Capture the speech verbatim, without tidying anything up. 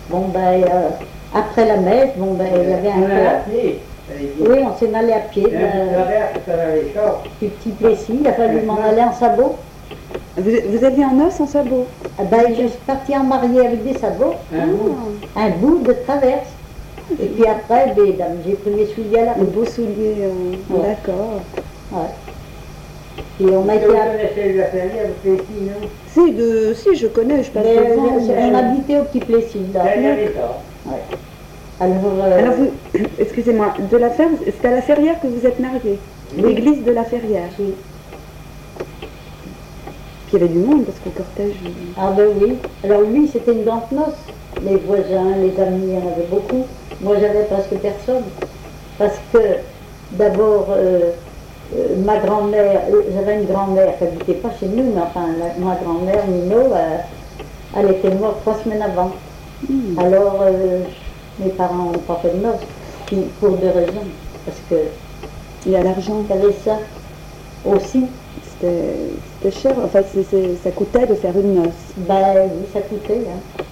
Bon, ben, euh, après la messe, bon, ben, il y avait un cœur. Oui, on s'est allé à pied. Euh, du petit Plessis, il a fallu m'en aller en sabot. Vous, vous alliez en noces en sabot? Ah ben, je suis partie en mariée avec des sabots, ah. un bout de traverse. Et puis après, ben, j'ai pris mes souliers à la rue. Des beaux souliers, euh, ouais. D'accord. Ouais. Et on a été à... Si, de... si, je connais, je passe Mais, devant. On je... habitait au petit Plessis, là. Ouais. Alors, euh... Alors vous, excusez-moi, de la Ferrière, c'est à la Ferrière que vous êtes mariée, oui. L'église de la Ferrière. Oui. Puis il y avait du monde parce qu'au cortège... Ah ben oui, alors lui c'était une grande noce, les voisins, les amis, il y en avait beaucoup. Moi j'avais presque personne, parce que d'abord euh, euh, ma grand-mère, euh, j'avais une grand-mère qui n'habitait pas chez nous, mais enfin la, ma grand-mère, Nino, euh, elle était morte trois semaines avant. Mmh. Alors euh, mes parents n'ont pas fait de noces, puis pour deux raisons, parce que il y a l'argent. Il y avait ça aussi. C'était cher, enfin c est, c est, ça coûtait de faire une noce. Ben oui, ça coûtait. Hein.